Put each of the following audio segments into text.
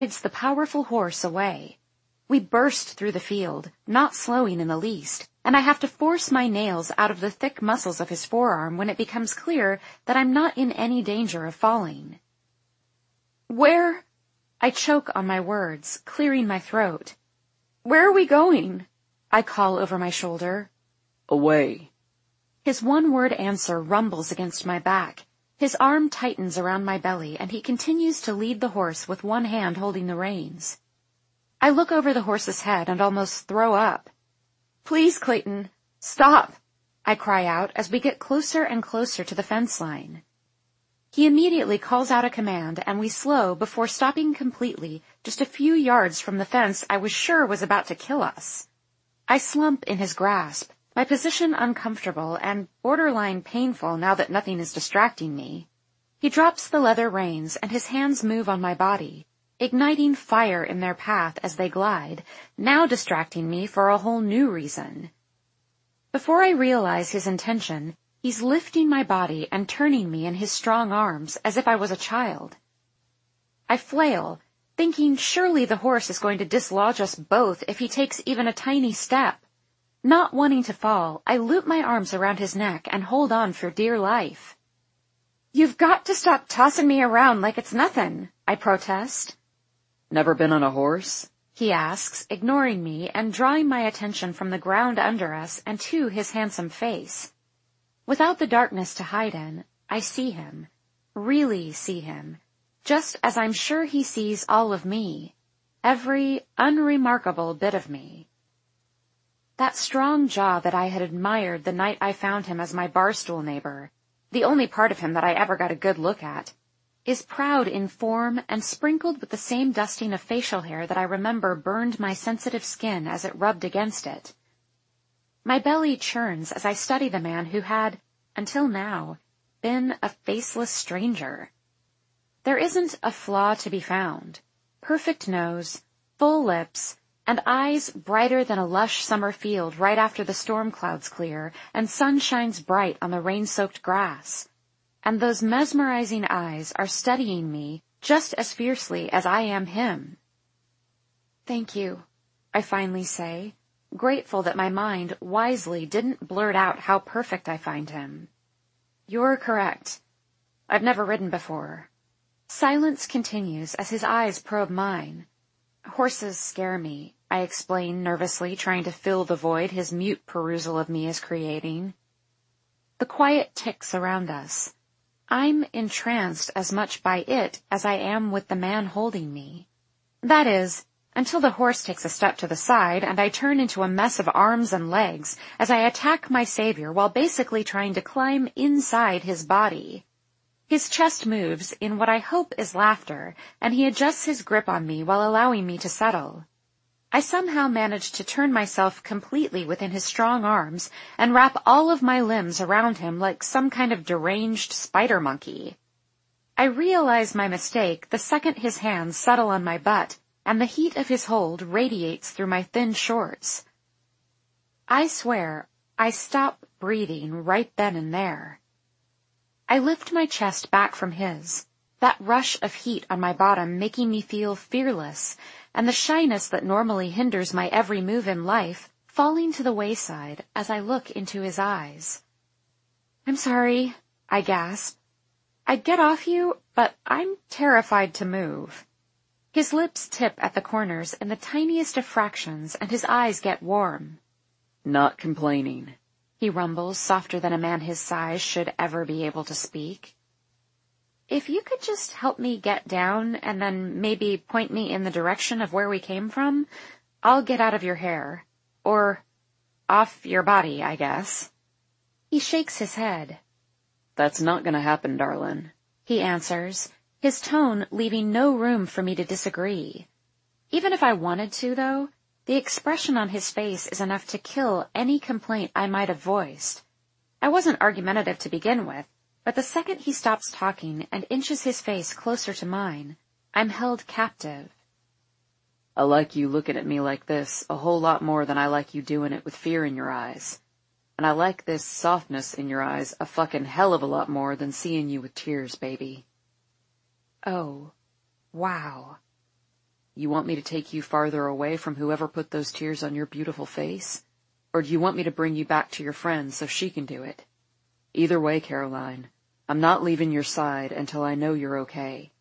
the powerful horse away. We burst through the field, not slowing in the least, and I have to force my nails out of the thick muscles of his forearm when it becomes clear that I'm not in any danger of falling. Where? I choke on my words, clearing my throat. Where are we going? I call over my shoulder. Away. His one-word answer rumbles against my back. His arm tightens around my belly, and he continues to lead the horse with one hand holding the reins. I look over the horse's head and almost throw up. Please, Clayton, stop, I cry out as we get closer and closer to the fence line. He immediately calls out a command, and we slow before stopping completely just a few yards from the fence I was sure was about to kill us. I slump in his grasp, my position uncomfortable and borderline painful now that nothing is distracting me. He drops the leather reins, and his hands move on my body, igniting fire in their path as they glide, now distracting me for a whole new reason. Before I realize his intention, he's lifting my body and turning me in his strong arms as if I was a child. I flail, thinking surely the horse is going to dislodge us both if he takes even a tiny step. Not wanting to fall, I loop my arms around his neck and hold on for dear life. You've got to stop tossing me around like it's nothing, I protest. Never been on a horse? He asks, ignoring me and drawing my attention from the ground under us and to his handsome face. Without the darkness to hide in, I see him, really see him, just as I'm sure he sees all of me, every unremarkable bit of me. That strong jaw that I had admired the night I found him as my barstool neighbor, the only part of him that I ever got a good look at, is proud in form and sprinkled with the same dusting of facial hair that I remember burned my sensitive skin as it rubbed against it. My belly churns as I study the man who had, until now, been a faceless stranger. There isn't a flaw to be found. Perfect nose, full lips, and eyes brighter than a lush summer field right after the storm clouds clear and sun shines bright on the rain-soaked grass. And those mesmerizing eyes are studying me just as fiercely as I am him. Thank you, I finally say, grateful that my mind wisely didn't blurt out how perfect I find him. You're correct. I've never ridden before. Silence continues as his eyes probe mine. Horses scare me, I explain nervously, trying to fill the void his mute perusal of me is creating. The quiet ticks around us. I'm entranced as much by it as I am with the man holding me. That is, until the horse takes a step to the side and I turn into a mess of arms and legs as I attack my savior while basically trying to climb inside his body. His chest moves in what I hope is laughter, and he adjusts his grip on me while allowing me to settle. I somehow manage to turn myself completely within his strong arms and wrap all of my limbs around him like some kind of deranged spider monkey. I realize my mistake the second his hands settle on my butt, and the heat of his hold radiates through my thin shorts. I swear I stop breathing right then and there. I lift my chest back from his, that rush of heat on my bottom making me feel fearless, and the shyness that normally hinders my every move in life falling to the wayside as I look into his eyes. I'm sorry, I gasp. I'd get off you, but I'm terrified to move. His lips tip at the corners in the tiniest of fractions, and his eyes get warm. Not complaining, he rumbles, softer than a man his size should ever be able to speak. If you could just help me get down and then maybe point me in the direction of where we came from, I'll get out of your hair. Or off your body, I guess. He shakes his head. That's not gonna happen, darling, he answers, his tone leaving no room for me to disagree. Even if I wanted to, though, the expression on his face is enough to kill any complaint I might have voiced. I wasn't argumentative to begin with, but the second he stops talking and inches his face closer to mine, I'm held captive. I like you looking at me like this a whole lot more than I like you doing it with fear in your eyes. And I like this softness in your eyes a fucking hell of a lot more than seeing you with tears, baby. Oh, wow. You want me to take you farther away from whoever put those tears on your beautiful face? Or do you want me to bring you back to your friend so she can do it? Either way, Caroline, I'm not leaving your side until I know you're okay.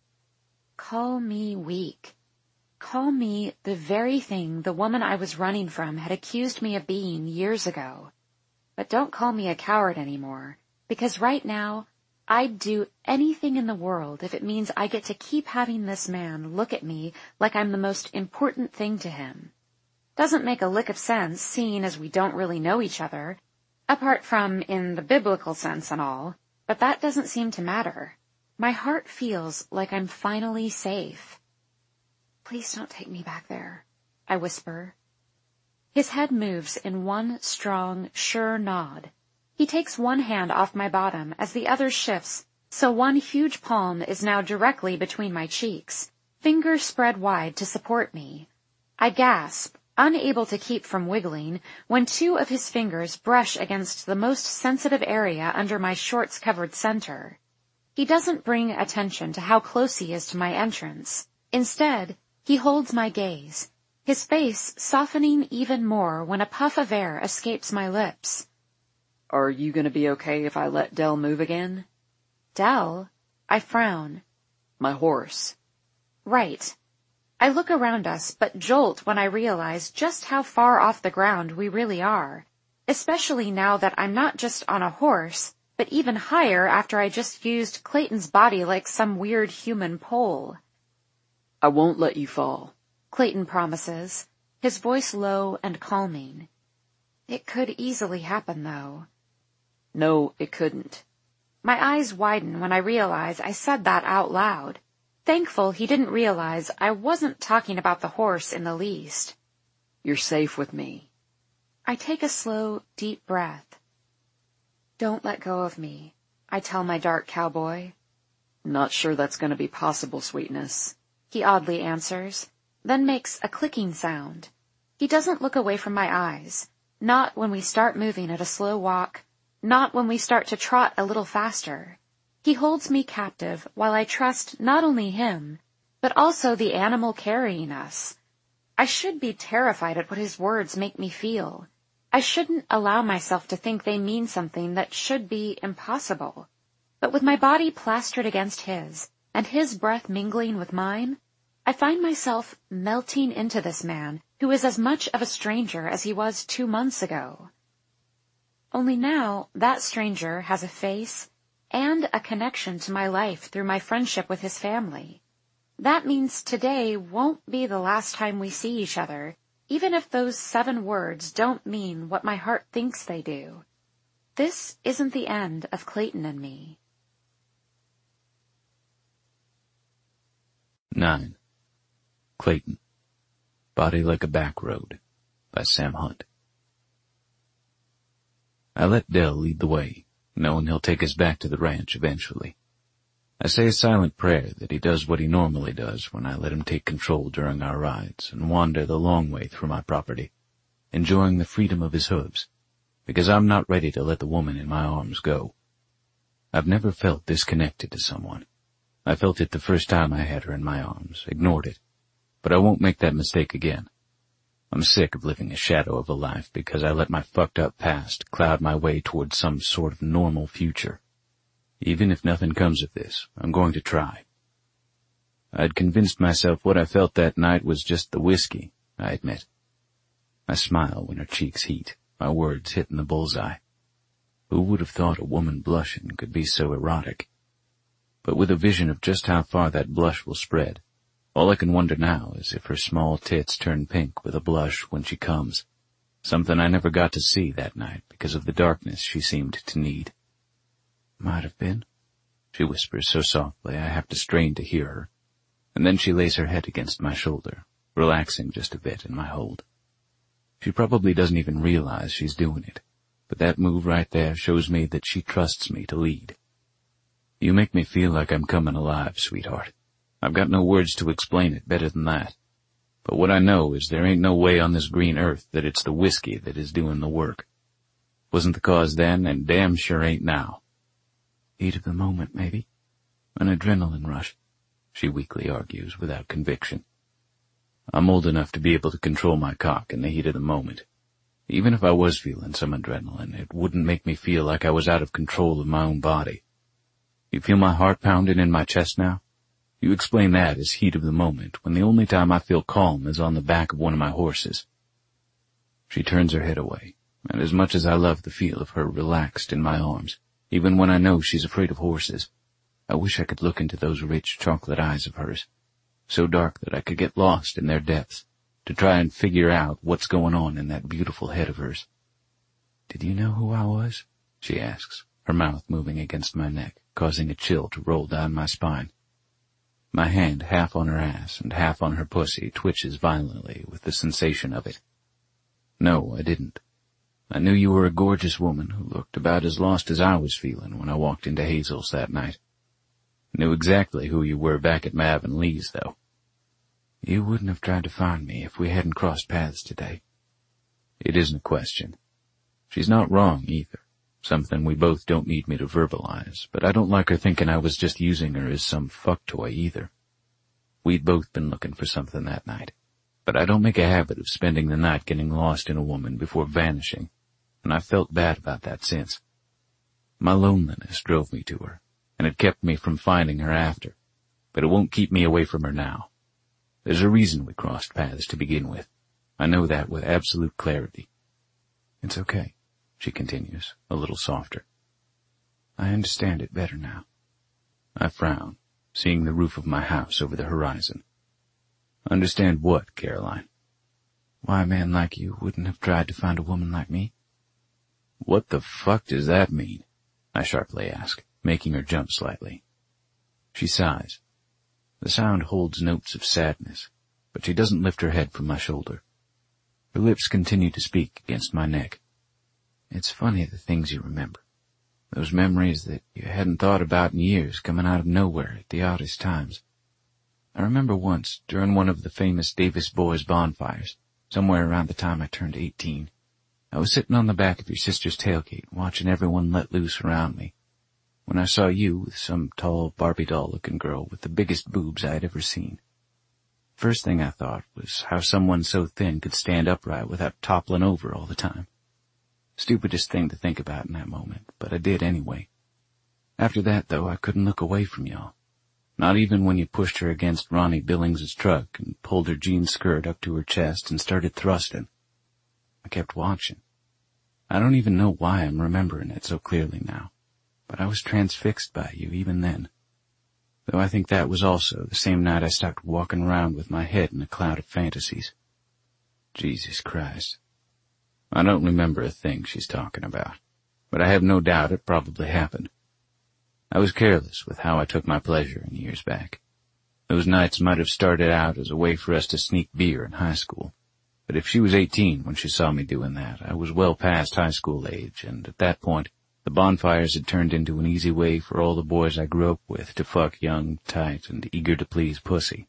Call me weak. Call me the very thing the woman I was running from had accused me of being years ago. But don't call me a coward anymore, because right now, I'd do anything in the world if it means I get to keep having this man look at me like I'm the most important thing to him. Doesn't make a lick of sense, seeing as we don't really know each other, apart from in the biblical sense and all, but that doesn't seem to matter. My heart feels like I'm finally safe. Please don't take me back there, I whisper. His head moves in one strong, sure nod. He takes one hand off my bottom as the other shifts, so one huge palm is now directly between my cheeks, fingers spread wide to support me. I gasp, unable to keep from wiggling, when two of his fingers brush against the most sensitive area under my shorts-covered center. He doesn't bring attention to how close he is to my entrance. Instead, he holds my gaze, his face softening even more when a puff of air escapes my lips. Are you going to be okay if I let Dell move again? Dell? I frown. My horse. Right. I look around us, but jolt when I realize just how far off the ground we really are, especially now that I'm not just on a horse, but even higher after I just used Clayton's body like some weird human pole. I won't let you fall, Clayton promises, his voice low and calming. It could easily happen, though. No, it couldn't. My eyes widen when I realize I said that out loud. Thankful he didn't realize I wasn't talking about the horse in the least. You're safe with me. I take a slow, deep breath. Don't let go of me, I tell my dark cowboy. Not sure that's going to be possible, sweetness, he oddly answers, then makes a clicking sound. He doesn't look away from my eyes, not when we start moving at a slow walk, not when we start to trot a little faster. He holds me captive while I trust not only him, but also the animal carrying us. I should be terrified at what his words make me feel. I shouldn't allow myself to think they mean something that should be impossible. But with my body plastered against his, and his breath mingling with mine, I find myself melting into this man who is as much of a stranger as he was 2 months ago. Only now that stranger has a face and a connection to my life through my friendship with his family. That means today won't be the last time we see each other, even if those 7 words don't mean what my heart thinks they do. This isn't the end of Clayton and me. 9. Clayton. Body Like a Back Road by Sam Hunt. I let Dell lead the way, knowing he'll take us back to the ranch eventually. I say a silent prayer that he does what he normally does when I let him take control during our rides and wander the long way through my property, enjoying the freedom of his hooves, because I'm not ready to let the woman in my arms go. I've never felt this connected to someone. I felt it the first time I had her in my arms, ignored it, but I won't make that mistake again. I'm sick of living a shadow of a life because I let my fucked up past cloud my way towards some sort of normal future. Even if nothing comes of this, I'm going to try. I'd convinced myself what I felt that night was just the whiskey, I admit. I smile when her cheeks heat, my words hitting the bullseye. Who would have thought a woman blushing could be so erotic? But with a vision of just how far that blush will spread, all I can wonder now is if her small tits turn pink with a blush when she comes, something I never got to see that night because of the darkness she seemed to need. Might have been, she whispers so softly I have to strain to hear her, and then she lays her head against my shoulder, relaxing just a bit in my hold. She probably doesn't even realize she's doing it, but that move right there shows me that she trusts me to lead. You make me feel like I'm coming alive, sweetheart. I've got no words to explain it better than that. But what I know is there ain't no way on this green earth that it's the whiskey that is doing the work. Wasn't the cause then, and damn sure ain't now. Heat of the moment, maybe? An adrenaline rush, she weakly argues without conviction. I'm old enough to be able to control my cock in the heat of the moment. Even if I was feeling some adrenaline, it wouldn't make me feel like I was out of control of my own body. You feel my heart pounding in my chest now? You explain that as heat of the moment, when the only time I feel calm is on the back of one of my horses. She turns her head away, and as much as I love the feel of her relaxed in my arms, even when I know she's afraid of horses, I wish I could look into those rich chocolate eyes of hers, so dark that I could get lost in their depths, to try and figure out what's going on in that beautiful head of hers. "Did you know who I was?" she asks, her mouth moving against my neck, causing a chill to roll down my spine. My hand, half on her ass and half on her pussy, twitches violently with the sensation of it. "No, I didn't. I knew you were a gorgeous woman who looked about as lost as I was feeling when I walked into Hazel's that night. Knew exactly who you were back at Mav and Lee's, though. You wouldn't have tried to find me if we hadn't crossed paths today." It isn't a question. She's not wrong either, something we both don't need me to verbalize, but I don't like her thinking I was just using her as some fuck toy either. We'd both been looking for something that night, but I don't make a habit of spending the night getting lost in a woman before vanishing, and I've felt bad about that since. My loneliness drove me to her, and it kept me from finding her after, but it won't keep me away from her now. There's a reason we crossed paths to begin with. I know that with absolute clarity. "It's okay," she continues, a little softer. "I understand it better now." I frown, seeing the roof of my house over the horizon. "Understand what, Caroline?" "Why a man like you wouldn't have tried to find a woman like me." "What the fuck does that mean?" I sharply ask, making her jump slightly. She sighs. The sound holds notes of sadness, but she doesn't lift her head from my shoulder. Her lips continue to speak against my neck. "It's funny the things you remember. Those memories that you hadn't thought about in years coming out of nowhere at the oddest times. I remember once, during one of the famous Davis Boys bonfires, somewhere around the time I turned 18, I was sitting on the back of your sister's tailgate watching everyone let loose around me, when I saw you with some tall Barbie doll-looking girl with the biggest boobs I had ever seen. First thing I thought was how someone so thin could stand upright without toppling over all the time. Stupidest thing to think about in that moment, but I did anyway. After that, though, I couldn't look away from y'all. Not even when you pushed her against Ronnie Billings' truck and pulled her jean skirt up to her chest and started thrusting. I kept watching. I don't even know why I'm remembering it so clearly now, but I was transfixed by you even then. Though I think that was also the same night I stopped walking around with my head in a cloud of fantasies. Jesus Christ. I don't remember a thing she's talking about, but I have no doubt it probably happened. I was careless with how I took my pleasure in years back. Those nights might have started out as a way for us to sneak beer in high school, but if she was 18 when she saw me doing that, I was well past high school age, and at that point, the bonfires had turned into an easy way for all the boys I grew up with to fuck young, tight, and eager-to-please pussy.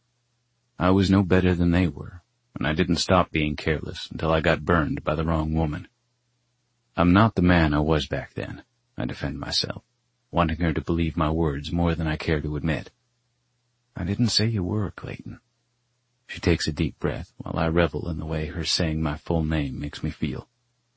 I was no better than they were, and I didn't stop being careless until I got burned by the wrong woman. I'm not the man I was back then, I defend myself, wanting her to believe my words more than I care to admit. I didn't say you were, Clayton. She takes a deep breath while I revel in the way her saying my full name makes me feel.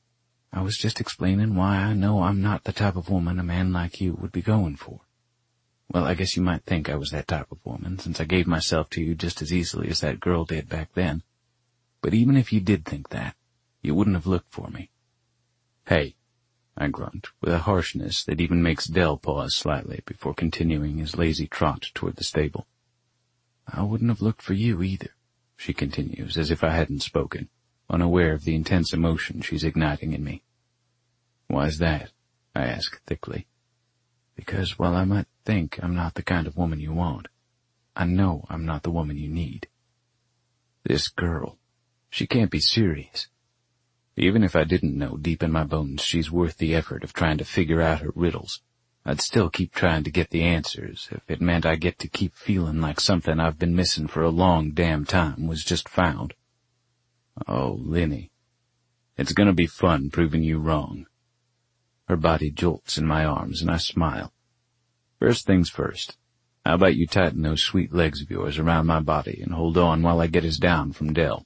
I was just explaining why I know I'm not the type of woman a man like you would be going for. Well, I guess you might think I was that type of woman, since I gave myself to you just as easily as that girl did back then. But even if you did think that, you wouldn't have looked for me. Hey, I grunt, with a harshness that even makes Dell pause slightly before continuing his lazy trot toward the stable. I wouldn't have looked for you either, she continues, as if I hadn't spoken, unaware of the intense emotion she's igniting in me. Why's that? I ask thickly. Because while I might think I'm not the kind of woman you want, I know I'm not the woman you need. This girl, she can't be serious. Even if I didn't know deep in my bones she's worth the effort of trying to figure out her riddles, I'd still keep trying to get the answers if it meant I get to keep feeling like something I've been missing for a long damn time was just found. Oh, Linny, it's gonna be fun proving you wrong. Her body jolts in my arms and I smile. First things first, How about you tighten those sweet legs of yours around my body and hold on while I get us down from Dell?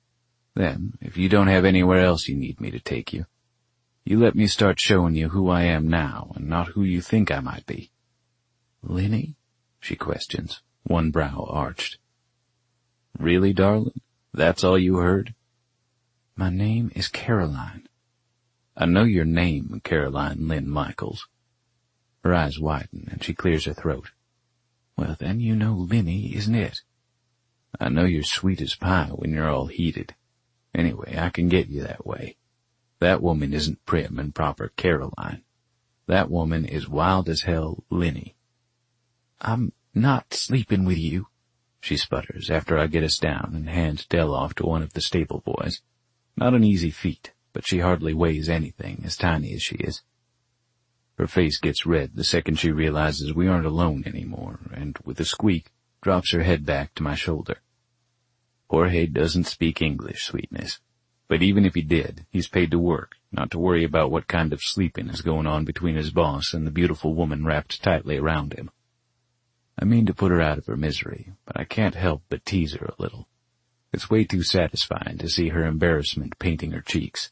Then, if you don't have anywhere else you need me to take you, you let me start showing you who I am now and not who you think I might be." "Linny?" she questions, one brow arched. "Really, darling? That's all you heard?" "My name is Caroline." "I know your name, Caroline Lynn Michaels." Her eyes widen and she clears her throat. "Well, then you know Linny, isn't it?" "I know you're sweet as pie when you're all heated. Anyway, I can get you that way. That woman isn't prim and proper Caroline. That woman is wild as hell Linny." "I'm not sleeping with you," she sputters after I get us down and hand Dell off to one of the stable boys. Not an easy feat, but she hardly weighs anything, as tiny as she is. Her face gets red the second she realizes we aren't alone anymore, and with a squeak, drops her head back to my shoulder. "Jorge doesn't speak English, sweetness. But even if he did, he's paid to work, not to worry about what kind of sleeping is going on between his boss and the beautiful woman wrapped tightly around him. I mean to put her out of her misery, but I can't help but tease her a little. It's way too satisfying to see her embarrassment painting her cheeks."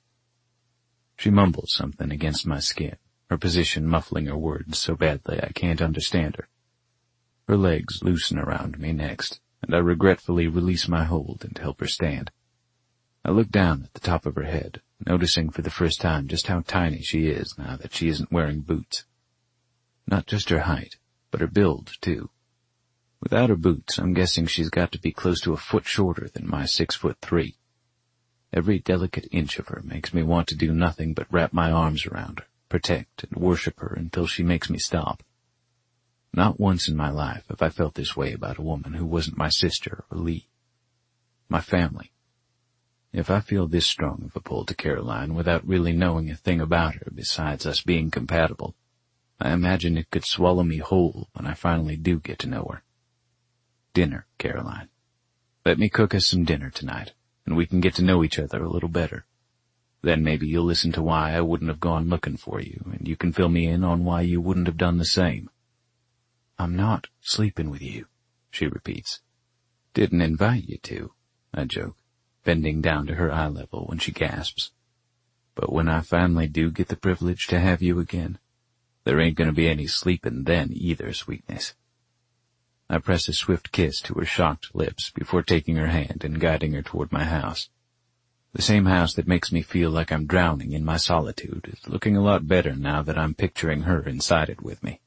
She mumbles something against my skin, her position muffling her words so badly I can't understand her. Her legs loosen around me next, and I regretfully release my hold and help her stand. I look down at the top of her head, noticing for the first time just how tiny she is now that she isn't wearing boots. Not just her height, but her build, too. Without her boots, I'm guessing she's got to be close to a foot shorter than my 6'3". Every delicate inch of her makes me want to do nothing but wrap my arms around her, protect and worship her until she makes me stop. Not once in my life have I felt this way about a woman who wasn't my sister or Lee. My family. If I feel this strong of a pull to Caroline without really knowing a thing about her besides us being compatible, I imagine it could swallow me whole when I finally do get to know her. Dinner, Caroline. Let me cook us some dinner tonight, and we can get to know each other a little better. Then maybe you'll listen to why I wouldn't have gone looking for you, and you can fill me in on why you wouldn't have done the same." "I'm not sleeping with you," she repeats. "Didn't invite you to," I joke, bending down to her eye level when she gasps. "But when I finally do get the privilege to have you again, there ain't gonna be any sleeping then either, sweetness." I press a swift kiss to her shocked lips before taking her hand and guiding her toward my house. The same house that makes me feel like I'm drowning in my solitude is looking a lot better now that I'm picturing her inside it with me.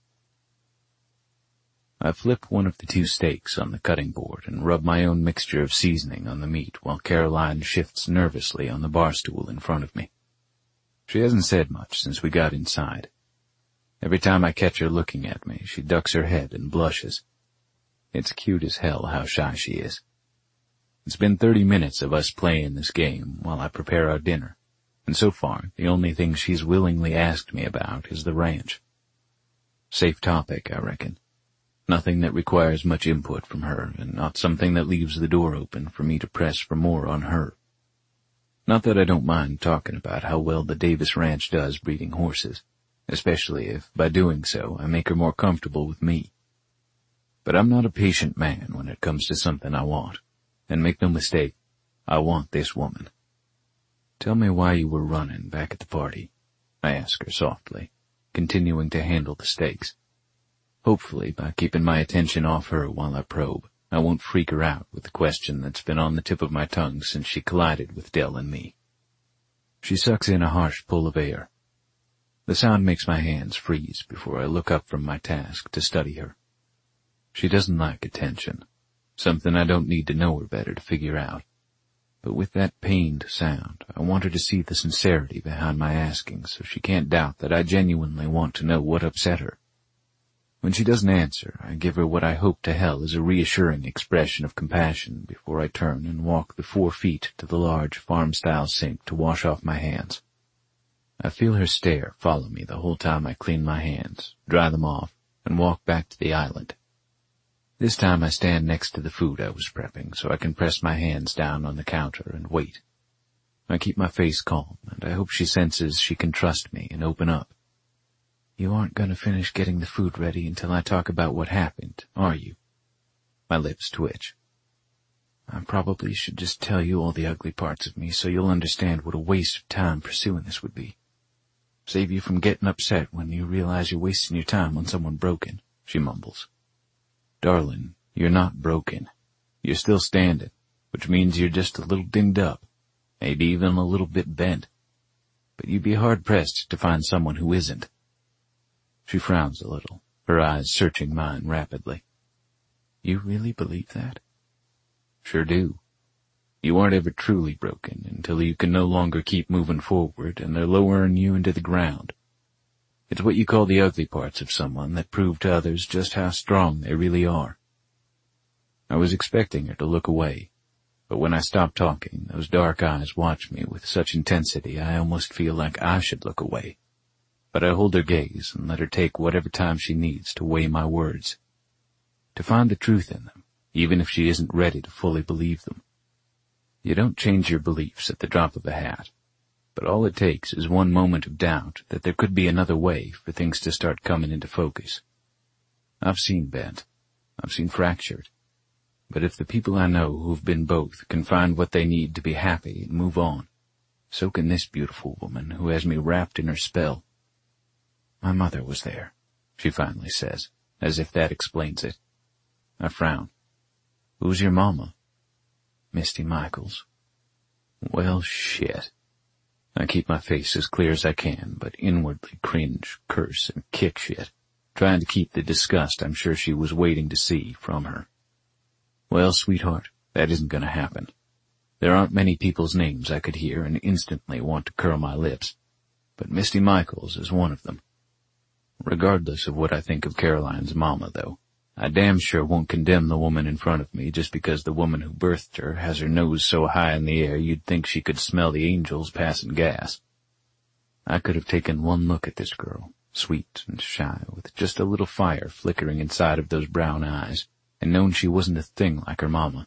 I flip one of the 2 steaks on the cutting board and rub my own mixture of seasoning on the meat while Caroline shifts nervously on the bar stool in front of me. She hasn't said much since we got inside. Every time I catch her looking at me, she ducks her head and blushes. It's cute as hell how shy she is. It's been 30 minutes of us playing this game while I prepare our dinner, and so far the only thing she's willingly asked me about is the ranch. Safe topic, I reckon. Nothing that requires much input from her, and not something that leaves the door open for me to press for more on her. Not that I don't mind talking about how well the Davis Ranch does breeding horses, especially if, by doing so, I make her more comfortable with me. But I'm not a patient man when it comes to something I want. And make no mistake, I want this woman. "Tell me why you were running back at the party," I ask her softly, continuing to handle the steaks. Hopefully, by keeping my attention off her while I probe, I won't freak her out with the question that's been on the tip of my tongue since she collided with Dell and me. She sucks in a harsh pull of air. The sound makes my hands freeze before I look up from my task to study her. She doesn't like attention, something I don't need to know her better to figure out. But with that pained sound, I want her to see the sincerity behind my asking so she can't doubt that I genuinely want to know what upset her. When she doesn't answer, I give her what I hope to hell is a reassuring expression of compassion before I turn and walk the 4 feet to the large farm-style sink to wash off my hands. I feel her stare follow me the whole time I clean my hands, dry them off, and walk back to the island. This time I stand next to the food I was prepping so I can press my hands down on the counter and wait. I keep my face calm, and I hope she senses she can trust me and open up. You aren't going to finish getting the food ready until I talk about what happened, are you? My lips twitch. I probably should just tell you all the ugly parts of me so you'll understand what a waste of time pursuing this would be. Save you from getting upset when you realize you're wasting your time on someone broken, she mumbles. Darling, you're not broken. You're still standing, which means you're just a little dinged up, maybe even a little bit bent. But you'd be hard-pressed to find someone who isn't. She frowns a little, her eyes searching mine rapidly. You really believe that? Sure do. You aren't ever truly broken until you can no longer keep moving forward and they're lowering you into the ground. It's what you call the ugly parts of someone that prove to others just how strong they really are. I was expecting her to look away, but when I stopped talking, those dark eyes watched me with such intensity I almost feel like I should look away. But I hold her gaze and let her take whatever time she needs to weigh my words, to find the truth in them, even if she isn't ready to fully believe them. You don't change your beliefs at the drop of a hat, but all it takes is one moment of doubt that there could be another way for things to start coming into focus. I've seen bent. I've seen fractured. But if the people I know who've been both can find what they need to be happy and move on, so can this beautiful woman who has me wrapped in her spell. My mother was there, she finally says, as if that explains it. I frown. Who's your mama? Misty Michaels. Well, shit. I keep my face as clear as I can, but inwardly cringe, curse, and kick shit, trying to keep the disgust I'm sure she was waiting to see from her. Well, sweetheart, that isn't going to happen. There aren't many people's names I could hear and instantly want to curl my lips, but Misty Michaels is one of them. Regardless of what I think of Caroline's mama, though, I damn sure won't condemn the woman in front of me just because the woman who birthed her has her nose so high in the air you'd think she could smell the angels passing gas. I could have taken one look at this girl, sweet and shy, with just a little fire flickering inside of those brown eyes, and known she wasn't a thing like her mama.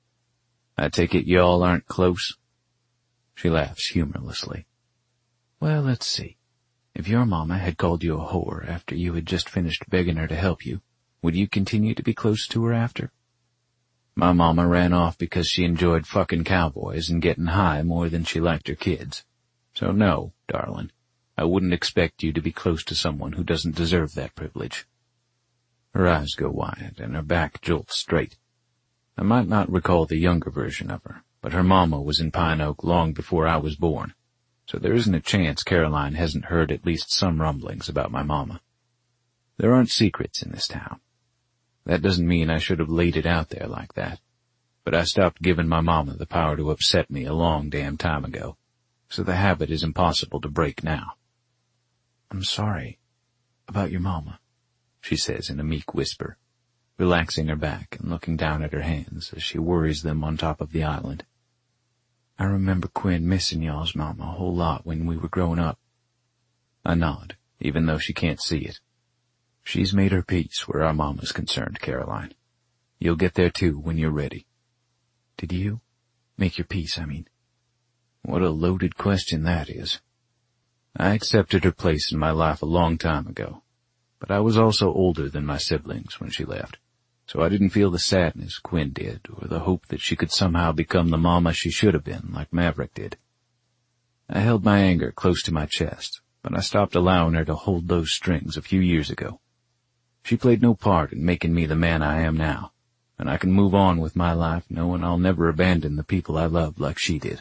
I take it y'all aren't close? She laughs humorlessly. Well, let's see. If your mama had called you a whore after you had just finished begging her to help you, would you continue to be close to her after? My mama ran off because she enjoyed fucking cowboys and getting high more than she liked her kids. So no, darling, I wouldn't expect you to be close to someone who doesn't deserve that privilege. Her eyes go wide and her back jolts straight. I might not recall the younger version of her, but her mama was in Pine Oak long before I was born. So there isn't a chance Caroline hasn't heard at least some rumblings about my mama. There aren't secrets in this town. That doesn't mean I should have laid it out there like that, but I stopped giving my mama the power to upset me a long damn time ago, so the habit is impossible to break now. I'm sorry about your mama, she says in a meek whisper, relaxing her back and looking down at her hands as she worries them on top of the island. I remember Quinn missing y'all's mama a whole lot when we were growing up. I nod, even though she can't see it. She's made her peace where our mama's concerned, Caroline. You'll get there too when you're ready. Did you? Make your peace, I mean. What a loaded question that is. I accepted her place in my life a long time ago, but I was also older than my siblings when she left. So I didn't feel the sadness Quinn did, or the hope that she could somehow become the mama she should have been, like Maverick did. I held my anger close to my chest, but I stopped allowing her to hold those strings a few years ago. She played no part in making me the man I am now, and I can move on with my life knowing I'll never abandon the people I love like she did.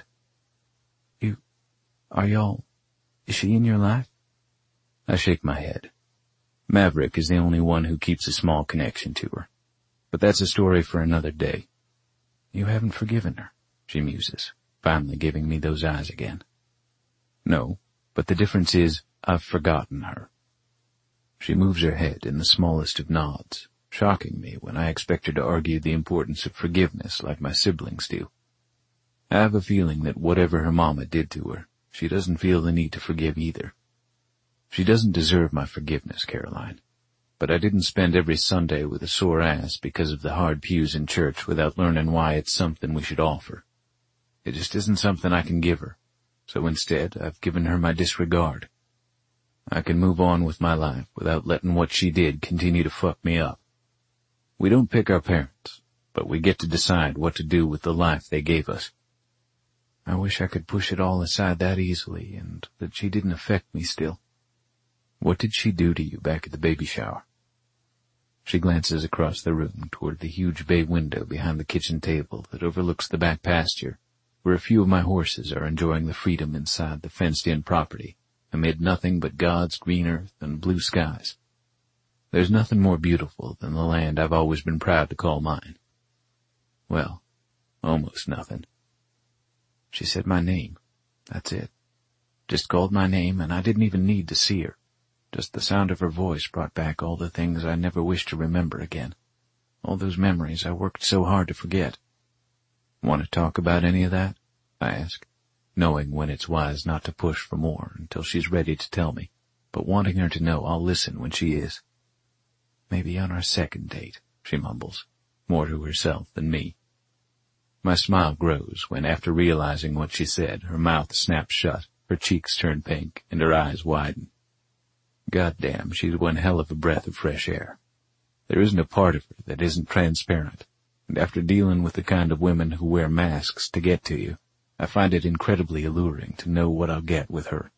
Is she in your life? I shake my head. Maverick is the only one who keeps a small connection to her. But that's a story for another day. You haven't forgiven her, she muses, finally giving me those eyes again. No, but the difference is I've forgotten her. She moves her head in the smallest of nods, shocking me when I expect her to argue the importance of forgiveness like my siblings do. I have a feeling that whatever her mama did to her, she doesn't feel the need to forgive either. She doesn't deserve my forgiveness, Caroline. But I didn't spend every Sunday with a sore ass because of the hard pews in church without learning why it's something we should offer. It just isn't something I can give her, so instead I've given her my disregard. I can move on with my life without letting what she did continue to fuck me up. We don't pick our parents, but we get to decide what to do with the life they gave us. I wish I could push it all aside that easily and that she didn't affect me still. What did she do to you back at the baby shower? She glances across the room toward the huge bay window behind the kitchen table that overlooks the back pasture, where a few of my horses are enjoying the freedom inside the fenced-in property, amid nothing but God's green earth and blue skies. There's nothing more beautiful than the land I've always been proud to call mine. Well, almost nothing. She said my name. That's it. Just called my name, and I didn't even need to see her. Just the sound of her voice brought back all the things I never wished to remember again. All those memories I worked so hard to forget. Want to talk about any of that? I ask, knowing when it's wise not to push for more until she's ready to tell me, but wanting her to know I'll listen when she is. Maybe on our second date, she mumbles, more to herself than me. My smile grows when, after realizing what she said, her mouth snaps shut, her cheeks turn pink, and her eyes widen. Goddamn, she's one hell of a breath of fresh air. There isn't a part of her that isn't transparent, and after dealing with the kind of women who wear masks to get to you, I find it incredibly alluring to know what I'll get with her.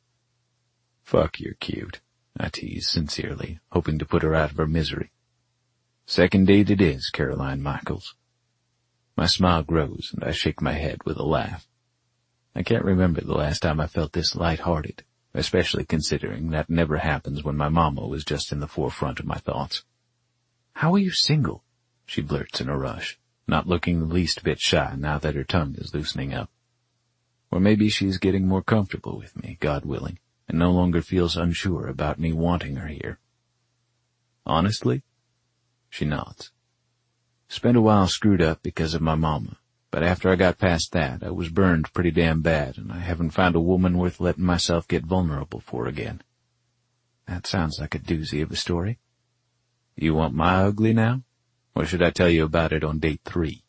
Fuck, you're cute, I tease sincerely, hoping to put her out of her misery. Second date it is, Caroline Michaels. My smile grows, and I shake my head with a laugh. I can't remember the last time I felt this light-hearted, especially considering that never happens when my mama was just in the forefront of my thoughts. How are you single? She blurts in a rush, not looking the least bit shy now that her tongue is loosening up. Or maybe she's getting more comfortable with me, God willing, and no longer feels unsure about me wanting her here. Honestly? She nods. Spent a while screwed up because of my mama, but after I got past that, I was burned pretty damn bad, and I haven't found a woman worth letting myself get vulnerable for again. That sounds like a doozy of a story. You want my ugly now? Or should I tell you about it on date 3?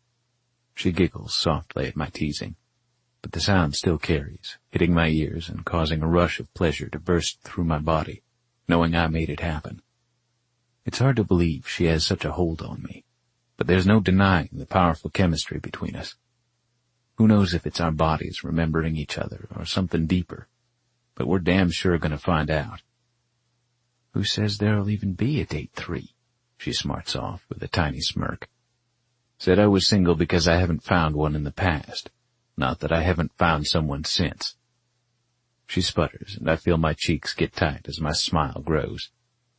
She giggles softly at my teasing, but the sound still carries, hitting my ears and causing a rush of pleasure to burst through my body, knowing I made it happen. It's hard to believe she has such a hold on me, but there's no denying the powerful chemistry between us. Who knows if it's our bodies remembering each other or something deeper, but we're damn sure gonna find out. Who says there'll even be a date 3? She smarts off with a tiny smirk. Said I was single because I haven't found one in the past, not that I haven't found someone since. She sputters, and I feel my cheeks get tight as my smile grows.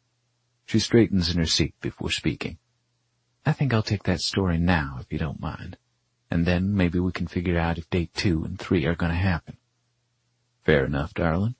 She straightens in her seat before speaking. I think I'll take that story now, if you don't mind, and then maybe we can figure out if date 2 and 3 are gonna happen. Fair enough, darling.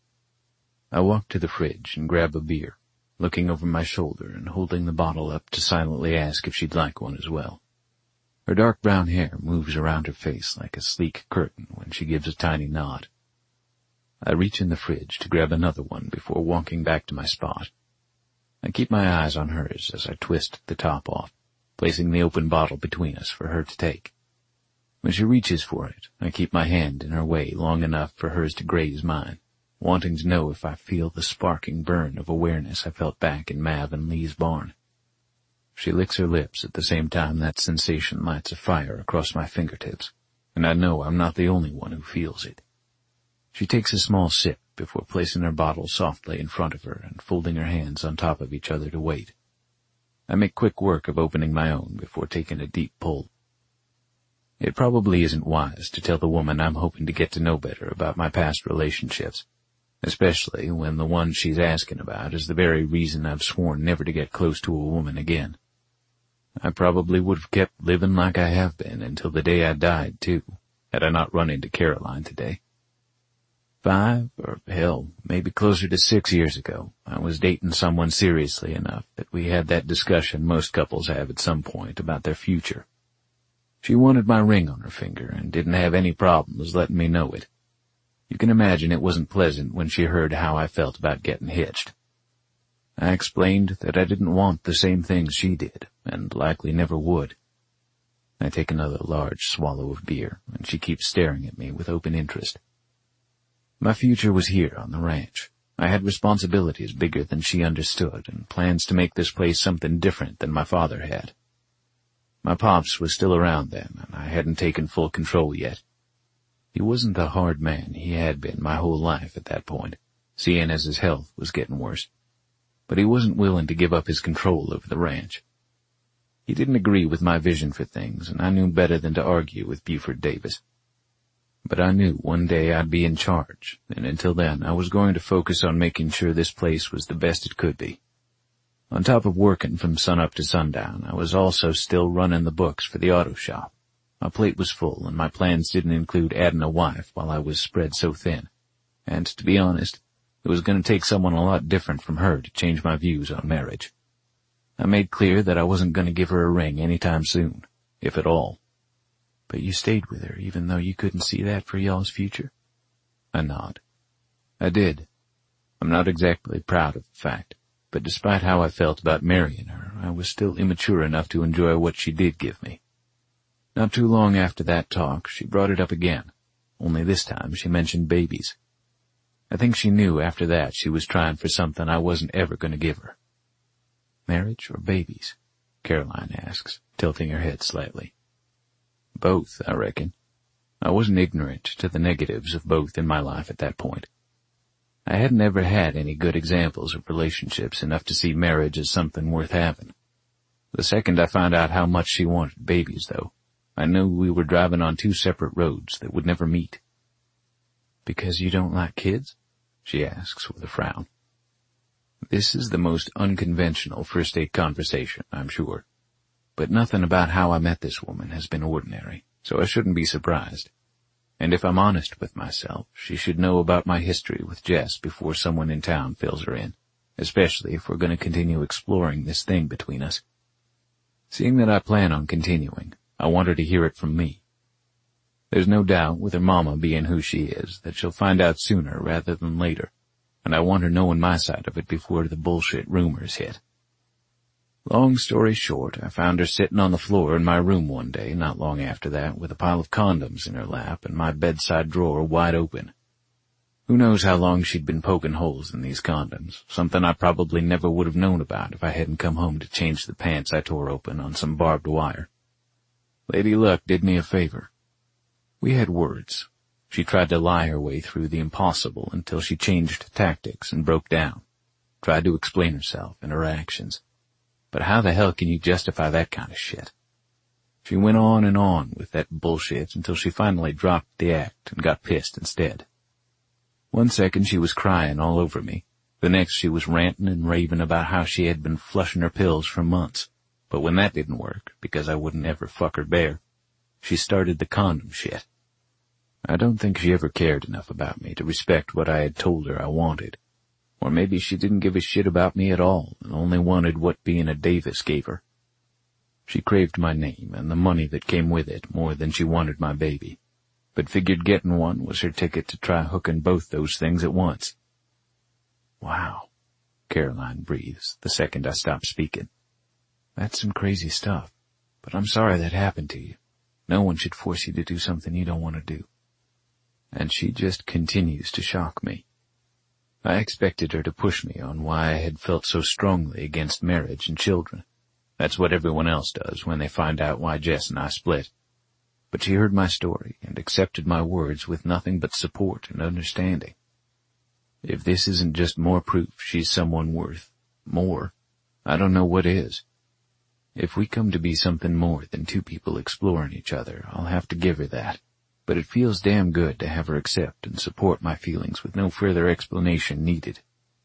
I walk to the fridge and grab a beer, looking over my shoulder and holding the bottle up to silently ask if she'd like one as well. Her dark brown hair moves around her face like a sleek curtain when she gives a tiny nod. I reach in the fridge to grab another one before walking back to my spot. I keep my eyes on hers as I twist the top off, placing the open bottle between us for her to take. When she reaches for it, I keep my hand in her way long enough for hers to graze mine, wanting to know if I feel the sparking burn of awareness I felt back in Mav and Lee's barn. She licks her lips at the same time that sensation lights a fire across my fingertips, and I know I'm not the only one who feels it. She takes a small sip before placing her bottle softly in front of her and folding her hands on top of each other to wait. I make quick work of opening my own before taking a deep pull. It probably isn't wise to tell the woman I'm hoping to get to know better about my past relationships, especially when the one she's asking about is the very reason I've sworn never to get close to a woman again. I probably would have kept living like I have been until the day I died, too, had I not run into Caroline today. 5, or hell, maybe closer to 6 years ago, I was dating someone seriously enough that we had that discussion most couples have at some point about their future. She wanted my ring on her finger and didn't have any problems letting me know it. You can imagine it wasn't pleasant when she heard how I felt about getting hitched. I explained that I didn't want the same things she did, and likely never would. I take another large swallow of beer, and she keeps staring at me with open interest. My future was here on the ranch, I had responsibilities bigger than she understood, and plans to make this place something different than my father had. My pops was still around then, and I hadn't taken full control yet. He wasn't the hard man he had been my whole life at that point, seeing as his health was getting worse. But he wasn't willing to give up his control over the ranch. He didn't agree with my vision for things, and I knew better than to argue with Buford Davis. But I knew one day I'd be in charge, and until then I was going to focus on making sure this place was the best it could be. On top of working from sunup to sundown, I was also still running the books for the auto shop. My plate was full, and my plans didn't include adding a wife while I was spread so thin. And to be honest, it was going to take someone a lot different from her to change my views on marriage. I made clear that I wasn't going to give her a ring anytime soon, if at all. But you stayed with her even though you couldn't see that for y'all's future? I nod. I did. I'm not exactly proud of the fact, but despite how I felt about marrying her, I was still immature enough to enjoy what she did give me. Not too long after that talk, she brought it up again, only this time she mentioned babies. I think she knew after that she was trying for something I wasn't ever going to give her. Marriage or babies? Caroline asks, tilting her head slightly. Both, I reckon. I wasn't ignorant to the negatives of both in my life at that point. I hadn't ever had any good examples of relationships enough to see marriage as something worth having. The second I found out how much she wanted babies, though, I knew we were driving on two separate roads that would never meet. Because you don't like kids? She asks with a frown. This is the most unconventional first date conversation, I'm sure. But nothing about how I met this woman has been ordinary, so I shouldn't be surprised. And if I'm honest with myself, she should know about my history with Jess before someone in town fills her in, especially if we're going to continue exploring this thing between us. Seeing that I plan on continuing, I want her to hear it from me. There's no doubt, with her mama being who she is, that she'll find out sooner rather than later, and I want her knowing my side of it before the bullshit rumors hit. Long story short, I found her sitting on the floor in my room one day, not long after that, with a pile of condoms in her lap and my bedside drawer wide open. Who knows how long she'd been poking holes in these condoms, something I probably never would have known about if I hadn't come home to change the pants I tore open on some barbed wire. Lady Luck did me a favor. We had words. She tried to lie her way through the impossible until she changed tactics and broke down, tried to explain herself and her actions. But how the hell can you justify that kind of shit? She went on and on with that bullshit until she finally dropped the act and got pissed instead. One second she was crying all over me. The next she was ranting and raving about how she had been flushing her pills for months. But when that didn't work, because I wouldn't ever fuck her bare, she started the condom shit. I don't think she ever cared enough about me to respect what I had told her I wanted. Or maybe she didn't give a shit about me at all and only wanted what being a Davis gave her. She craved my name and the money that came with it more than she wanted my baby, but figured getting one was her ticket to try hooking both those things at once. Wow, Caroline breathes the second I stop speaking. That's some crazy stuff, but I'm sorry that happened to you. No one should force you to do something you don't want to do. And she just continues to shock me. I expected her to push me on why I had felt so strongly against marriage and children. That's what everyone else does when they find out why Jess and I split. But she heard my story and accepted my words with nothing but support and understanding. If this isn't just more proof she's someone worth more, I don't know what is. If we come to be something more than two people exploring each other, I'll have to give her that. But it feels damn good to have her accept and support my feelings with no further explanation needed.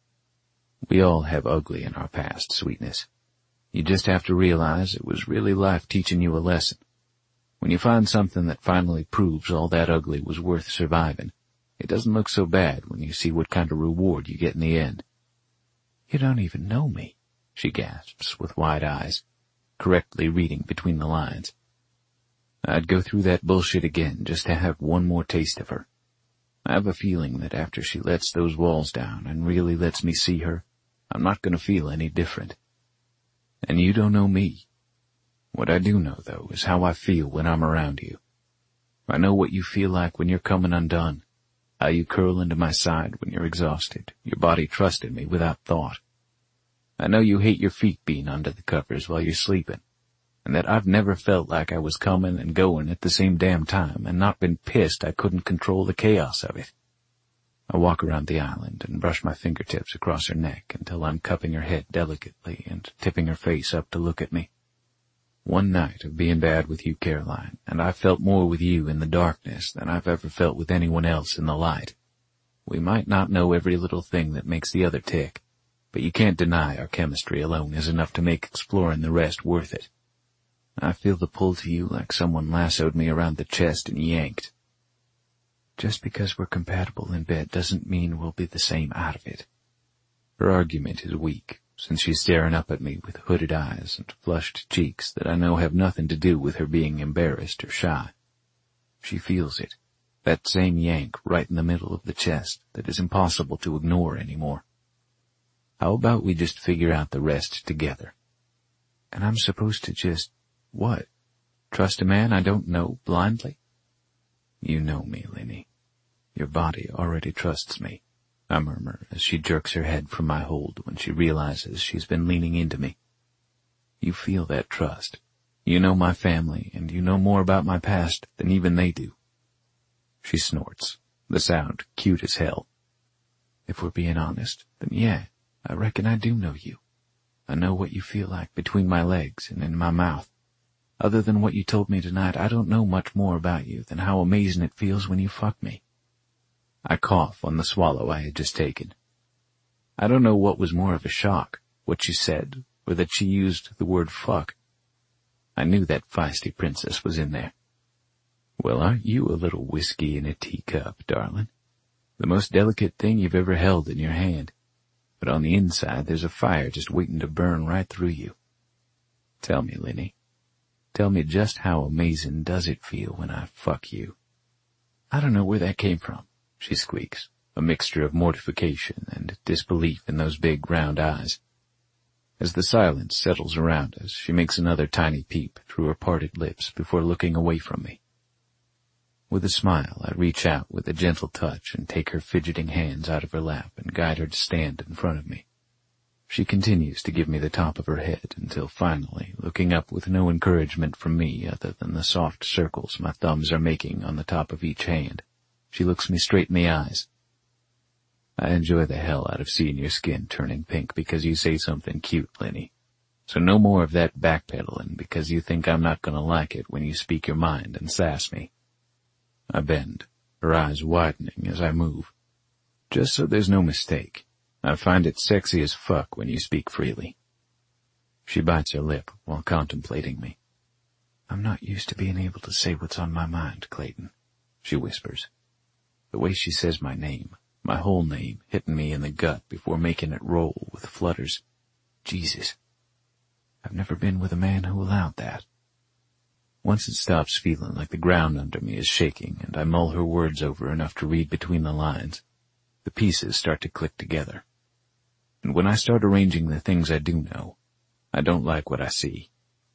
We all have ugly in our past, Sweetness. You just have to realize it was really life teaching you a lesson. When you find something that finally proves all that ugly was worth surviving, it doesn't look so bad when you see what kind of reward you get in the end. You don't even know me, she gasps with wide eyes, correctly reading between the lines. I'd go through that bullshit again just to have one more taste of her. I have a feeling that after she lets those walls down and really lets me see her, I'm not going to feel any different. And you don't know me. What I do know, though, is how I feel when I'm around you. I know what you feel like when you're coming undone. How you curl into my side when you're exhausted, your body trusting me without thought. I know you hate your feet being under the covers while you're sleeping, and that I've never felt like I was coming and going at the same damn time and not been pissed I couldn't control the chaos of it. I walk around the island and brush my fingertips across her neck until I'm cupping her head delicately and tipping her face up to look at me. One night of being bad with you, Caroline, and I felt more with you in the darkness than I've ever felt with anyone else in the light. We might not know every little thing that makes the other tick, but you can't deny our chemistry alone is enough to make exploring the rest worth it. I feel the pull to you like someone lassoed me around the chest and yanked. Just because we're compatible in bed doesn't mean we'll be the same out of it. Her argument is weak, since she's staring up at me with hooded eyes and flushed cheeks that I know have nothing to do with her being embarrassed or shy. She feels it, that same yank right in the middle of the chest that is impossible to ignore anymore. How about we just figure out the rest together? And I'm supposed to just, what? Trust a man I don't know blindly? You know me, Linny. Your body already trusts me, I murmur as she jerks her head from my hold when she realizes she's been leaning into me. You feel that trust. You know my family, and you know more about my past than even they do. She snorts, the sound cute as hell. If we're being honest, then yeah, I reckon I do know you. I know what you feel like between my legs and in my mouth. Other than what you told me tonight, I don't know much more about you than how amazing it feels when you fuck me. I cough on the swallow I had just taken. I don't know what was more of a shock, what she said, or that she used the word fuck. I knew that feisty princess was in there. Well, aren't you a little whiskey in a teacup, darling? The most delicate thing you've ever held in your hand. But on the inside there's a fire just waiting to burn right through you. Tell me, Linny. Tell me just how amazing does it feel when I fuck you? I don't know where that came from, she squeaks, a mixture of mortification and disbelief in those big round eyes. As the silence settles around us, she makes another tiny peep through her parted lips before looking away from me. With a smile, I reach out with a gentle touch and take her fidgeting hands out of her lap and guide her to stand in front of me. She continues to give me the top of her head until finally, looking up with no encouragement from me other than the soft circles my thumbs are making on the top of each hand, she looks me straight in the eyes. I enjoy the hell out of seeing your skin turning pink because you say something cute, Linny. So no more of that backpedaling because you think I'm not gonna like it when you speak your mind and sass me. I bend, her eyes widening as I move. Just so there's no mistake, I find it sexy as fuck when you speak freely. She bites her lip while contemplating me. I'm not used to being able to say what's on my mind, Clayton, she whispers. The way she says my name, my whole name, hitting me in the gut before making it roll with flutters. Jesus. I've never been with a man who allowed that. Once it stops feeling like the ground under me is shaking and I mull her words over enough to read between the lines, the pieces start to click together. And when I start arranging the things I do know, I don't like what I see.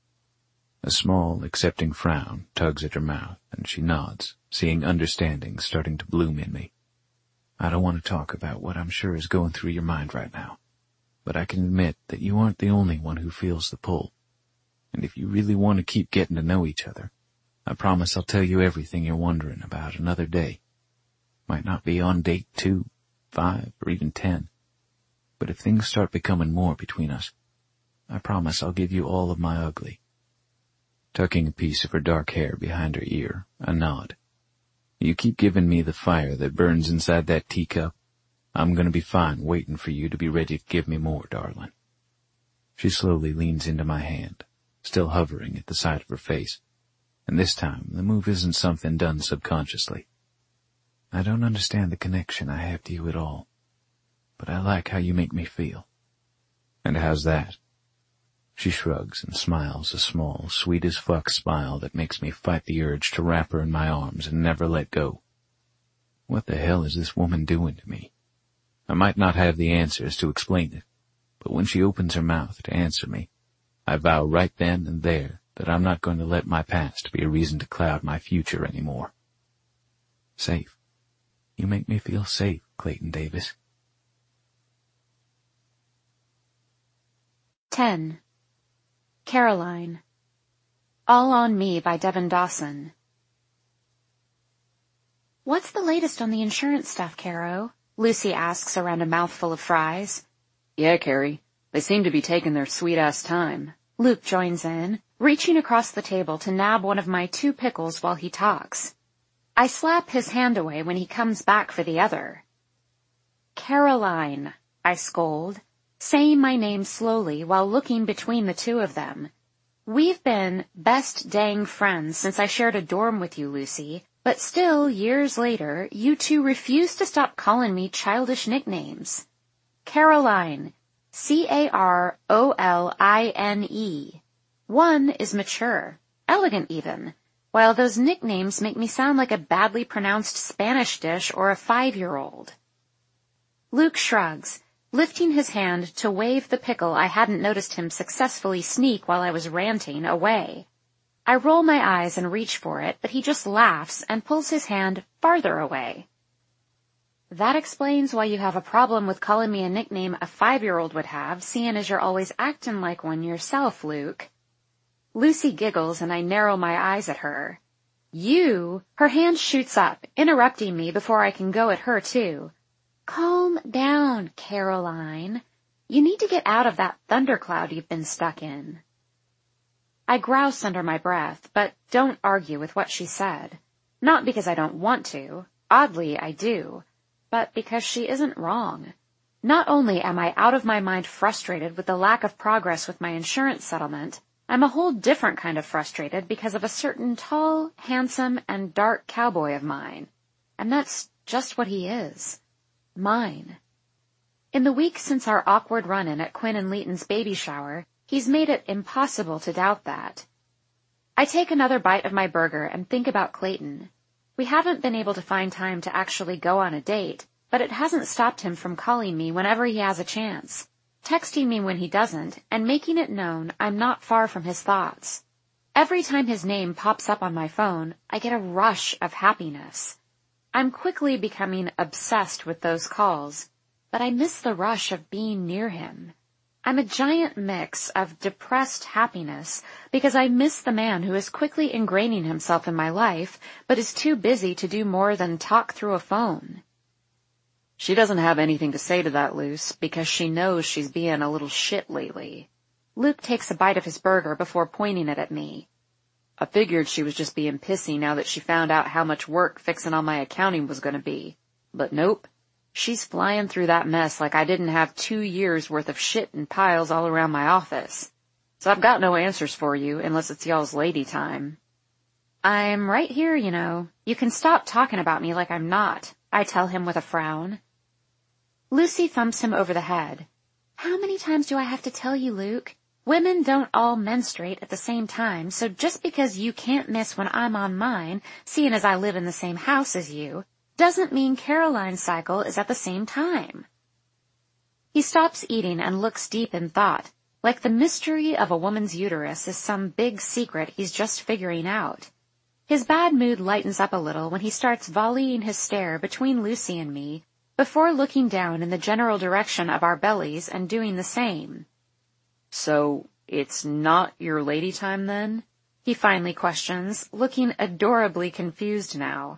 A small, accepting frown tugs at her mouth and she nods, seeing understanding starting to bloom in me. I don't want to talk about what I'm sure is going through your mind right now, but I can admit that you aren't the only one who feels the pull. And if you really want to keep getting to know each other, I promise I'll tell you everything you're wondering about another day. Might not be on date 2, 5, or even 10. But if things start becoming more between us, I promise I'll give you all of my ugly. Tucking a piece of her dark hair behind her ear, I nod. You keep giving me the fire that burns inside that teacup, I'm gonna be fine waiting for you to be ready to give me more, darling. She slowly leans into my hand, still hovering at the side of her face, and this time the move isn't something done subconsciously. I don't understand the connection I have to you at all, but I like how you make me feel. And how's that? She shrugs and smiles a small, sweet as fuck smile that makes me fight the urge to wrap her in my arms and never let go. What the hell is this woman doing to me? I might not have the answers to explain it, but when she opens her mouth to answer me, I vow right then and there that I'm not going to let my past be a reason to cloud my future anymore. Safe. You make me feel safe, Clayton Davis. 10. Caroline. All on Me by Devin Dawson. What's the latest on the insurance stuff, Caro? Lucy asks around a mouthful of fries. Yeah, Carrie. They seem to be taking their sweet-ass time. Luke joins in, reaching across the table to nab one of my 2 pickles while he talks. I slap his hand away when he comes back for the other. Caroline, I scold, saying my name slowly while looking between the 2 of them. We've been best dang friends since I shared a dorm with you, Lucy, but still, years later, you 2 refuse to stop calling me childish nicknames. Caroline, Caroline. One is mature, elegant even, while those nicknames make me sound like a badly pronounced Spanish dish or a 5-year-old. Luke shrugs, lifting his hand to wave the pickle I hadn't noticed him successfully sneak while I was ranting away. I roll my eyes and reach for it, but he just laughs and pulls his hand farther away. That explains why you have a problem with calling me a nickname a 5-year-old would have, seeing as you're always acting like one yourself, Luke. Lucy giggles and I narrow my eyes at her. You? Her hand shoots up, interrupting me before I can go at her too. Calm down, Caroline. You need to get out of that thundercloud you've been stuck in. I grouse under my breath, but don't argue with what she said. Not because I don't want to. Oddly, I do. But because she isn't wrong. Not only am I out of my mind frustrated with the lack of progress with my insurance settlement, I'm a whole different kind of frustrated because of a certain tall, handsome, and dark cowboy of mine. And that's just what he is. Mine. In the week since our awkward run-in at Quinn and Leighton's baby shower, he's made it impossible to doubt that. I take another bite of my burger and think about Clayton. We haven't been able to find time to actually go on a date, but it hasn't stopped him from calling me whenever he has a chance, texting me when he doesn't, and making it known I'm not far from his thoughts. Every time his name pops up on my phone, I get a rush of happiness. I'm quickly becoming obsessed with those calls, but I miss the rush of being near him. I'm a giant mix of depressed happiness because I miss the man who is quickly ingraining himself in my life, but is too busy to do more than talk through a phone. She doesn't have anything to say to that, Luce, because she knows she's being a little shit lately. Luke takes a bite of his burger before pointing it at me. I figured she was just being pissy now that she found out how much work fixing on my accounting was going to be. But nope. She's flying through that mess like I didn't have 2 years' worth of shit in piles all around my office. So I've got no answers for you unless it's y'all's lady time. I'm right here, you know. You can stop talking about me like I'm not, I tell him with a frown. Lucy thumps him over the head. How many times do I have to tell you, Luke? Women don't all menstruate at the same time, so just because you can't miss when I'm on mine, seeing as I live in the same house as you, doesn't mean Caroline's cycle is at the same time. He stops eating and looks deep in thought, like the mystery of a woman's uterus is some big secret he's just figuring out. His bad mood lightens up a little when he starts volleying his stare between Lucy and me, before looking down in the general direction of our bellies and doing the same. So, it's not your lady time then? He finally questions, looking adorably confused now.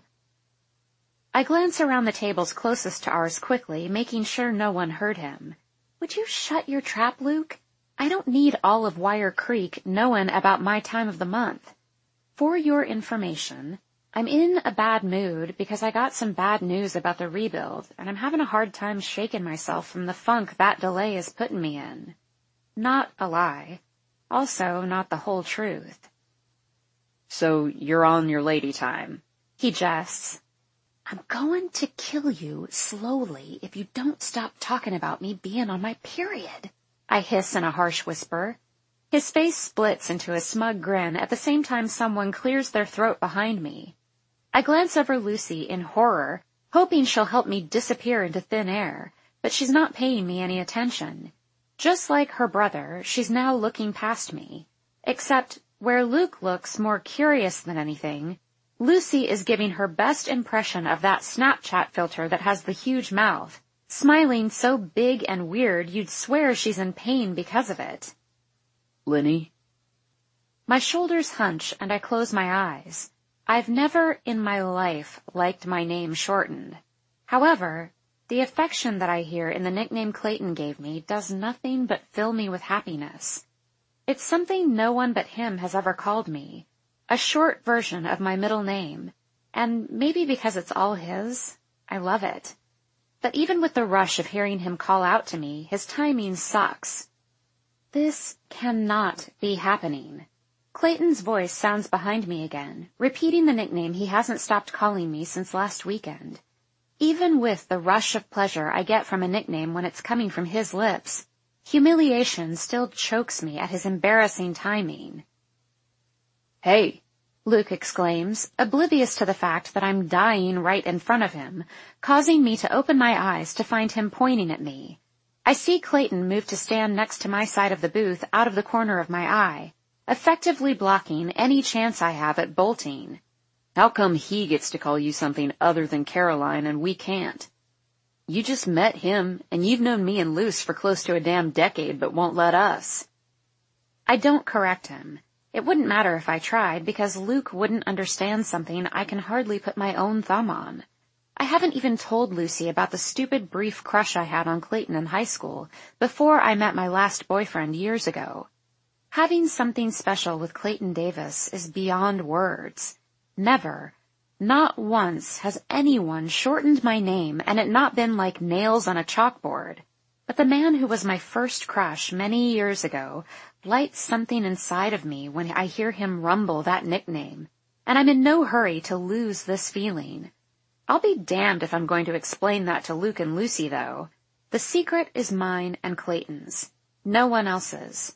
I glance around the tables closest to ours quickly, making sure no one heard him. Would you shut your trap, Luke? I don't need all of Wire Creek knowing about my time of the month. For your information, I'm in a bad mood because I got some bad news about the rebuild, and I'm having a hard time shaking myself from the funk that delay is putting me in. Not a lie. Also, not the whole truth. So, you're on your lady time. He jests. I'm going to kill you slowly if you don't stop talking about me being on my period, I hiss in a harsh whisper. His face splits into a smug grin at the same time someone clears their throat behind me. I glance over Lucy in horror, hoping she'll help me disappear into thin air, but she's not paying me any attention. Just like her brother, she's now looking past me. Except where Luke looks more curious than anything, Lucy is giving her best impression of that Snapchat filter that has the huge mouth, smiling so big and weird you'd swear she's in pain because of it. Lenny? My shoulders hunch and I close my eyes. I've never in my life liked my name shortened. However, the affection that I hear in the nickname Clayton gave me does nothing but fill me with happiness. It's something no one but him has ever called me, a short version of my middle name, and maybe because it's all his, I love it. But even with the rush of hearing him call out to me, his timing sucks. This cannot be happening. Clayton's voice sounds behind me again, repeating the nickname he hasn't stopped calling me since last weekend. Even with the rush of pleasure I get from a nickname when it's coming from his lips, humiliation still chokes me at his embarrassing timing. Hey! Luke exclaims, oblivious to the fact that I'm dying right in front of him, causing me to open my eyes to find him pointing at me. I see Clayton move to stand next to my side of the booth out of the corner of my eye, effectively blocking any chance I have at bolting. How come he gets to call you something other than Caroline and we can't? You just met him, and you've known me and Luce for close to a damn decade but won't let us. I don't correct him. It wouldn't matter if I tried, because Luke wouldn't understand something I can hardly put my own thumb on. I haven't even told Lucy about the stupid brief crush I had on Clayton in high school before I met my last boyfriend years ago. Having something special with Clayton Davis is beyond words. Never, not once, has anyone shortened my name and it not been like nails on a chalkboard. But the man who was my first crush many years ago lights something inside of me when I hear him rumble that nickname, and I'm in no hurry to lose this feeling. I'll be damned if I'm going to explain that to Luke and Lucy, though. The secret is mine and Clayton's, no one else's.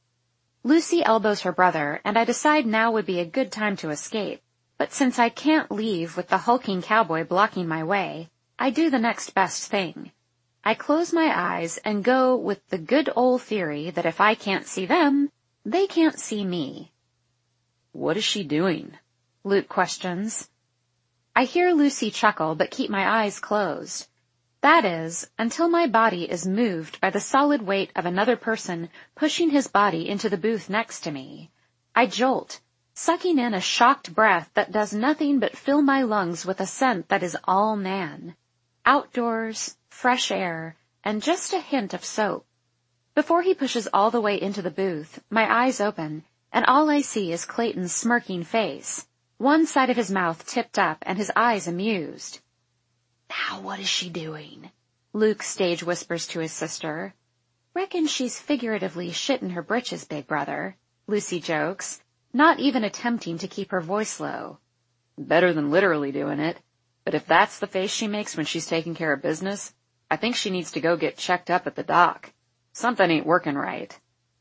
Lucy elbows her brother, and I decide now would be a good time to escape. But since I can't leave with the hulking cowboy blocking my way, I do the next best thing. I close my eyes and go with the good old theory that if I can't see them, they can't see me. What is she doing? Luke questions. I hear Lucy chuckle but keep my eyes closed. That is, until my body is moved by the solid weight of another person pushing his body into the booth next to me. I jolt, sucking in a shocked breath that does nothing but fill my lungs with a scent that is all man. Outdoors, fresh air, and just a hint of soap. Before he pushes all the way into the booth, my eyes open, and all I see is Clayton's smirking face, one side of his mouth tipped up and his eyes amused. Now what is she doing? Luke stage whispers to his sister. Reckon she's figuratively shitting her britches, big brother, Lucy jokes, not even attempting to keep her voice low. Better than literally doing it, but if that's the face she makes when she's taking care of business, I think she needs to go get checked up at the doc. Something ain't working right.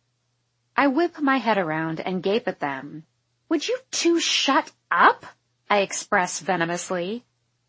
I whip my head around and gape at them. Would you two shut up? I express venomously.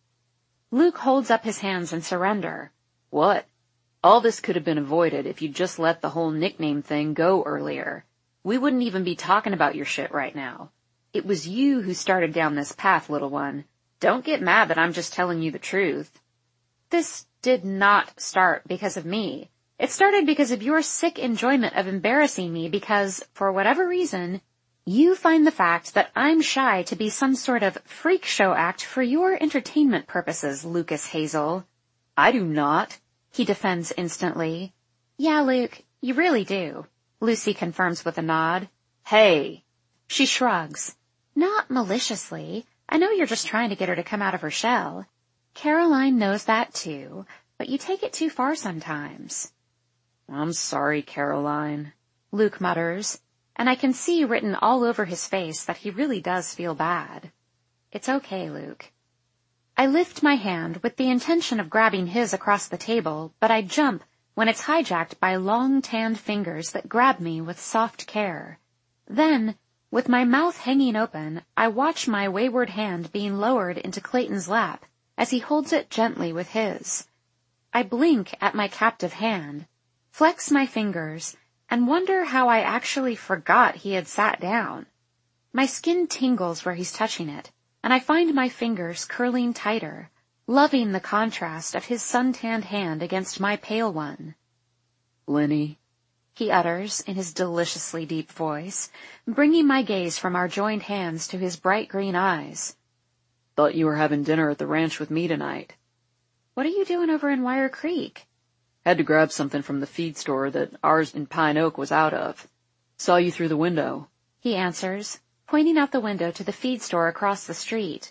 Luke holds up his hands in surrender. What? All this could have been avoided if you'd just let the whole nickname thing go earlier. We wouldn't even be talking about your shit right now. It was you who started down this path, little one. Don't get mad that I'm just telling you the truth. This did not start because of me. It started because of your sick enjoyment of embarrassing me because, for whatever reason, you find the fact that I'm shy to be some sort of freak show act for your entertainment purposes, Lucas Hazel. I do not, he defends instantly. Yeah, Luke, you really do, Lucy confirms with a nod. Hey! She shrugs. Not maliciously. I know you're just trying to get her to come out of her shell. Caroline knows that too, but you take it too far sometimes. I'm sorry, Caroline, Luke mutters, and I can see written all over his face that he really does feel bad. It's okay, Luke. I lift my hand with the intention of grabbing his across the table, but I jump when it's hijacked by long tanned fingers that grab me with soft care. Then, with my mouth hanging open, I watch my wayward hand being lowered into Clayton's lap as he holds it gently with his. I blink at my captive hand, flex my fingers, and wonder how I actually forgot he had sat down. My skin tingles where he's touching it, and I find my fingers curling tighter, loving the contrast of his sun-tanned hand against my pale one. "Lenny," he utters in his deliciously deep voice, bringing my gaze from our joined hands to his bright green eyes. "Thought you were having dinner at the ranch with me tonight." "What are you doing over in Wire Creek?" "Had to grab something from the feed store that ours in Pine Oak was out of. Saw you through the window," he answers, pointing out the window to the feed store across the street.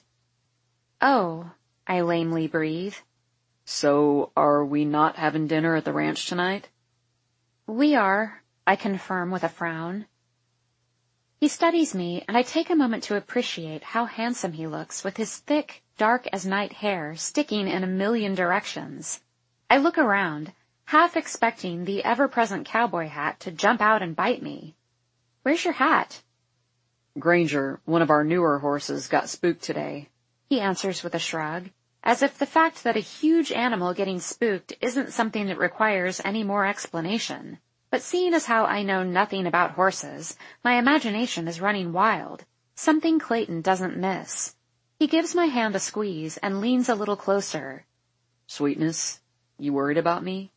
"Oh," I lamely breathe. "So are we not having dinner at the ranch tonight?" "We are," I confirm with a frown. He studies me, and I take a moment to appreciate how handsome he looks with his thick, dark-as-night hair sticking in a million directions. I look around, half expecting the ever-present cowboy hat to jump out and bite me. "Where's your hat?" "Granger, one of our newer horses, got spooked today," he answers with a shrug, as if the fact that a huge animal getting spooked isn't something that requires any more explanation. But seeing as how I know nothing about horses, my imagination is running wild, something Clayton doesn't miss. He gives my hand a squeeze and leans a little closer. "Sweetness, you worried about me?"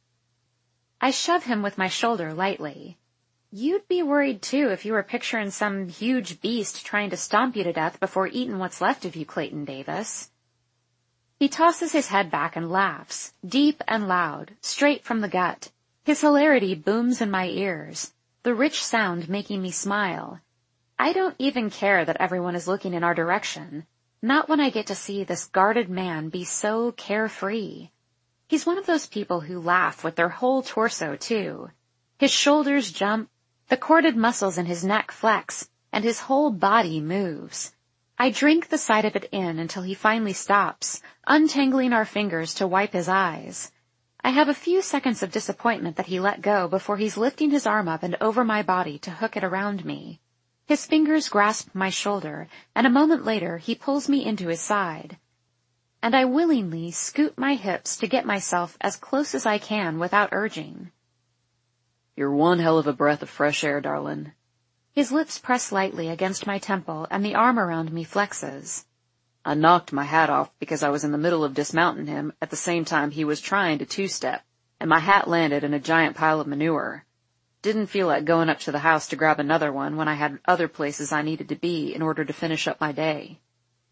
I shove him with my shoulder lightly. "You'd be worried too if you were picturing some huge beast trying to stomp you to death before eating what's left of you, Clayton Davis." He tosses his head back and laughs, deep and loud, straight from the gut. His hilarity booms in my ears, the rich sound making me smile. I don't even care that everyone is looking in our direction, not when I get to see this guarded man be so carefree. He's one of those people who laugh with their whole torso, too. His shoulders jump, the corded muscles in his neck flex, and his whole body moves. I drink the sight of it in until he finally stops, untangling our fingers to wipe his eyes. I have a few seconds of disappointment that he let go before he's lifting his arm up and over my body to hook it around me. His fingers grasp my shoulder, and a moment later he pulls me into his side. And I willingly scoot my hips to get myself as close as I can without urging. "You're one hell of a breath of fresh air, darling." His lips press lightly against my temple, and the arm around me flexes. "I knocked my hat off because I was in the middle of dismounting him at the same time he was trying to two-step, and my hat landed in a giant pile of manure. Didn't feel like going up to the house to grab another one when I had other places I needed to be in order to finish up my day."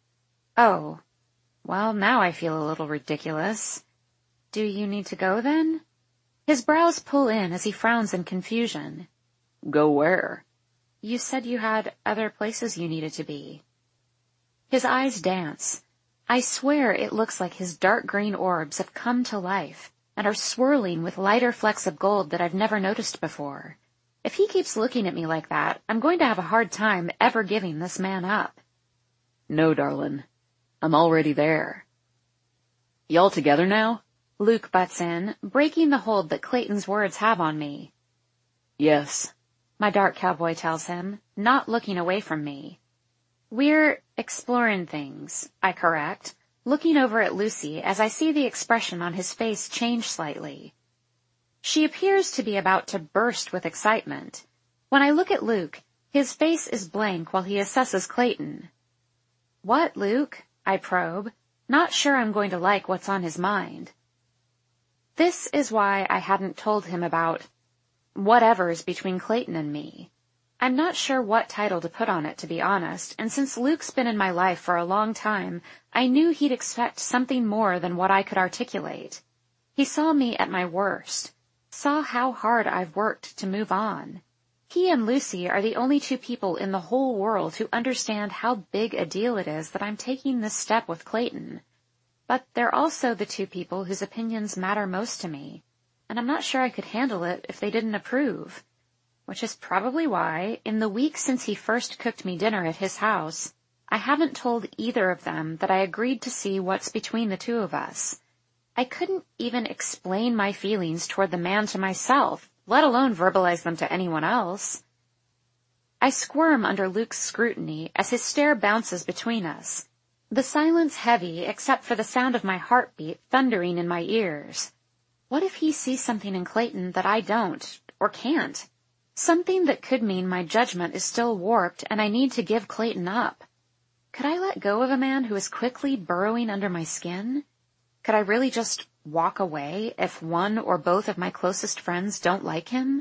"Oh, well, now I feel a little ridiculous. Do you need to go then?" His brows pull in as he frowns in confusion. "Go where?" "You said you had other places you needed to be." His eyes dance. I swear it looks like his dark green orbs have come to life and are swirling with lighter flecks of gold that I've never noticed before. If he keeps looking at me like that, I'm going to have a hard time ever giving this man up. "No, darling. I'm already there." "Y'all together now?" Luke butts in, breaking the hold that Clayton's words have on me. "Yes," my dark cowboy tells him, not looking away from me. "We're exploring things," I correct, looking over at Lucy as I see the expression on his face change slightly. She appears to be about to burst with excitement. When I look at Luke, his face is blank while he assesses Clayton. "What, Luke?" I probe, not sure I'm going to like what's on his mind. This is why I hadn't told him about whatever's between Clayton and me. I'm not sure what title to put on it, to be honest, and since Luke's been in my life for a long time, I knew he'd expect something more than what I could articulate. He saw me at my worst, saw how hard I've worked to move on. He and Lucy are the only two people in the whole world who understand how big a deal it is that I'm taking this step with Clayton. But they're also the two people whose opinions matter most to me, and I'm not sure I could handle it if they didn't approve. Which is probably why, in the week since he first cooked me dinner at his house, I haven't told either of them that I agreed to see what's between the two of us. I couldn't even explain my feelings toward the man to myself, let alone verbalize them to anyone else. I squirm under Luke's scrutiny as his stare bounces between us, the silence heavy except for the sound of my heartbeat thundering in my ears. What if he sees something in Clayton that I don't, or can't? Something that could mean my judgment is still warped and I need to give Clayton up. Could I let go of a man who is quickly burrowing under my skin? Could I really just walk away if one or both of my closest friends don't like him?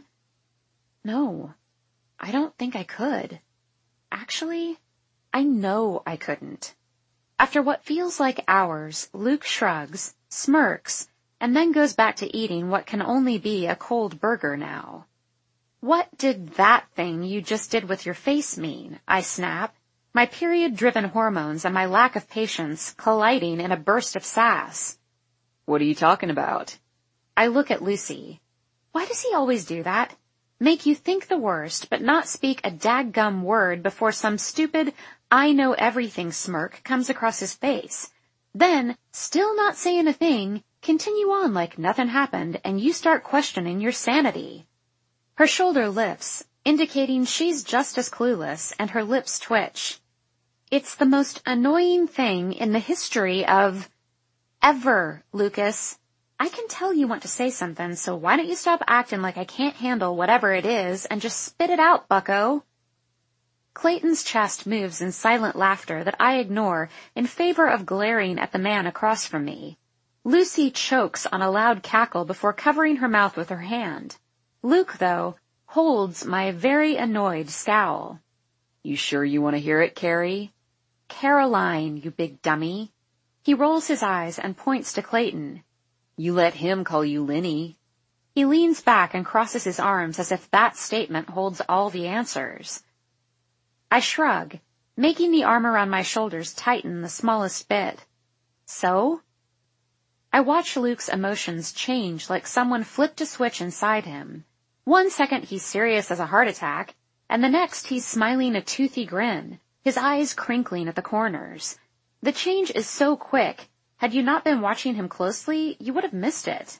No, I don't think I could. Actually, I know I couldn't. After what feels like hours, Luke shrugs, smirks, and then goes back to eating what can only be a cold burger now. What did that thing you just did with your face mean? I snap, my period-driven hormones and my lack of patience colliding in a burst of sass. What are you talking about? I look at Lucy. Why does he always do that? Make you think the worst, but not speak a daggum word before some stupid, I-know-everything smirk comes across his face. Then, still not saying a thing, continue on like nothing happened, and you start questioning your sanity. Her shoulder lifts, indicating she's just as clueless, and her lips twitch. It's the most annoying thing in the history of ever, Lucas. I can tell you want to say something, so why don't you stop acting like I can't handle whatever it is and just spit it out, bucko? Clayton's chest moves in silent laughter that I ignore in favor of glaring at the man across from me. Lucy chokes on a loud cackle before covering her mouth with her hand. Luke, though, holds my very annoyed scowl. You sure you want to hear it, Carrie? Caroline, you big dummy. He rolls his eyes and points to Clayton. You let him call you Lenny. He leans back and crosses his arms as if that statement holds all the answers. I shrug, making the arm around my shoulders tighten the smallest bit. So? I watch Luke's emotions change like someone flipped a switch inside him. 1 second he's serious as a heart attack, and the next he's smiling a toothy grin, his eyes crinkling at the corners. The change is so quick, had you not been watching him closely, you would have missed it.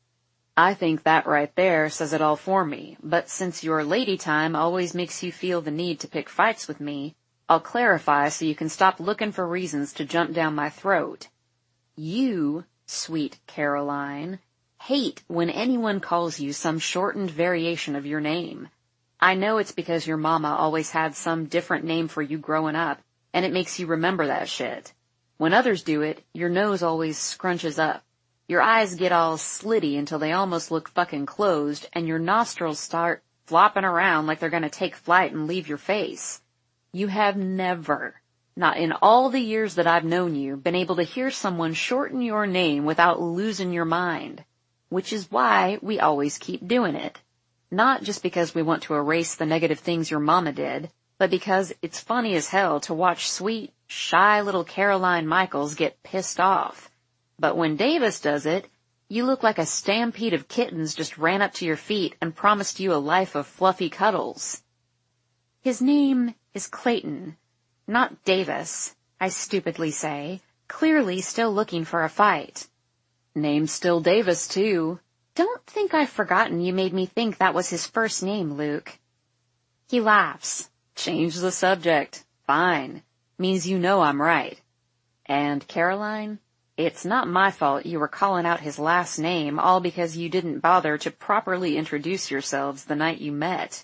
I think that right there says it all for me, but since your lady time always makes you feel the need to pick fights with me, I'll clarify so you can stop looking for reasons to jump down my throat. You, sweet Caroline, hate when anyone calls you some shortened variation of your name. I know it's because your mama always had some different name for you growing up, and it makes you remember that shit. When others do it, your nose always scrunches up. Your eyes get all slitty until they almost look fucking closed, and your nostrils start flopping around like they're gonna take flight and leave your face. You have never, not in all the years that I've known you, been able to hear someone shorten your name without losing your mind. Which is why we always keep doing it. Not just because we want to erase the negative things your mama did, but because it's funny as hell to watch sweet, shy little Caroline Michaels get pissed off. But when Davis does it, you look like a stampede of kittens just ran up to your feet and promised you a life of fluffy cuddles. His name is Clayton, not Davis, I stupidly say, clearly still looking for a fight. Name's still Davis, too. Don't think I've forgotten you made me think that was his first name, Luke. He laughs. Change the subject. Fine. Means you know I'm right. And, Caroline, it's not my fault you were calling out his last name all because you didn't bother to properly introduce yourselves the night you met.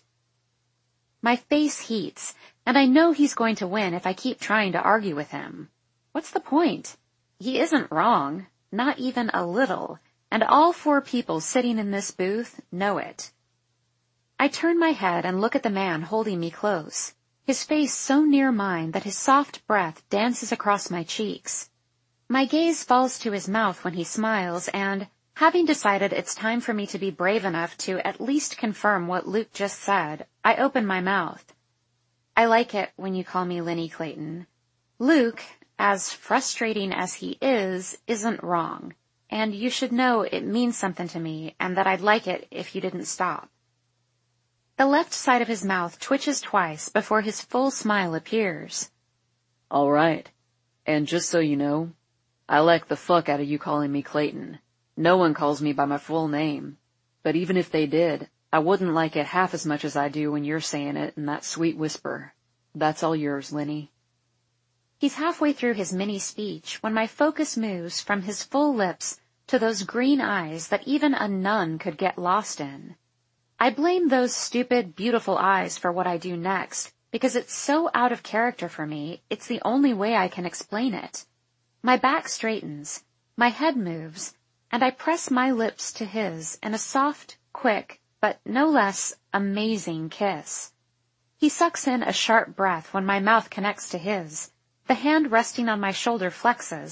My face heats, and I know he's going to win if I keep trying to argue with him. What's the point? He isn't wrong, not even a little, and all 4 people sitting in this booth know it. I turn my head and look at the man holding me close, his face so near mine that his soft breath dances across my cheeks. My gaze falls to his mouth when he smiles, and, having decided it's time for me to be brave enough to at least confirm what Luke just said, I open my mouth. I like it when you call me Lenny Clayton. Luke, as frustrating as he is, isn't wrong, and you should know it means something to me and that I'd like it if you didn't stop. The left side of his mouth twitches twice before his full smile appears. All right. And just so you know, I like the fuck out of you calling me Clayton. No one calls me by my full name. But even if they did, I wouldn't like it half as much as I do when you're saying it in that sweet whisper. That's all yours, Lenny. He's halfway through his mini speech when my focus moves from his full lips to those green eyes that even a nun could get lost in. I blame those stupid, beautiful eyes for what I do next, because it's so out of character for me, it's the only way I can explain it. My back straightens, my head moves, and I press my lips to his in a soft, quick, but no less amazing kiss. He sucks in a sharp breath when my mouth connects to his. The hand resting on my shoulder flexes,